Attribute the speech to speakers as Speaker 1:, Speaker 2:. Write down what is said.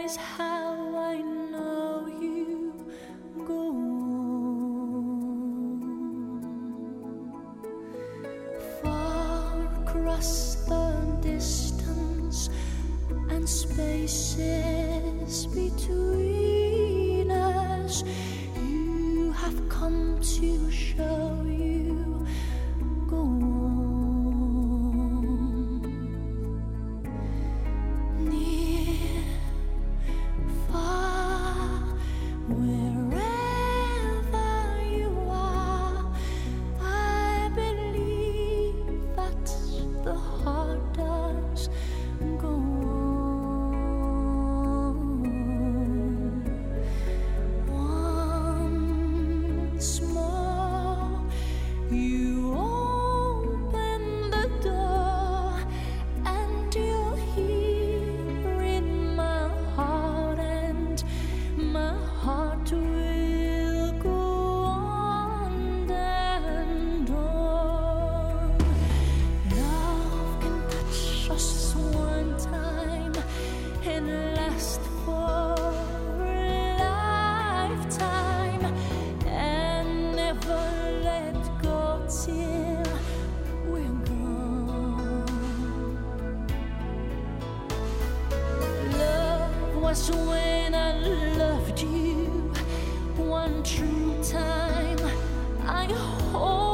Speaker 1: is how I know you go on. Far across the distance and spaces between us, you have come to show you go on. Near, far, wherever you are, I believe that the heart does go on. Once more, you open the door, and you're here in my heart, and my heart will go on and on. Love can touch us one time and last for a lifetime, and never let go till we're gone. Love was when I loved you one true time. I hope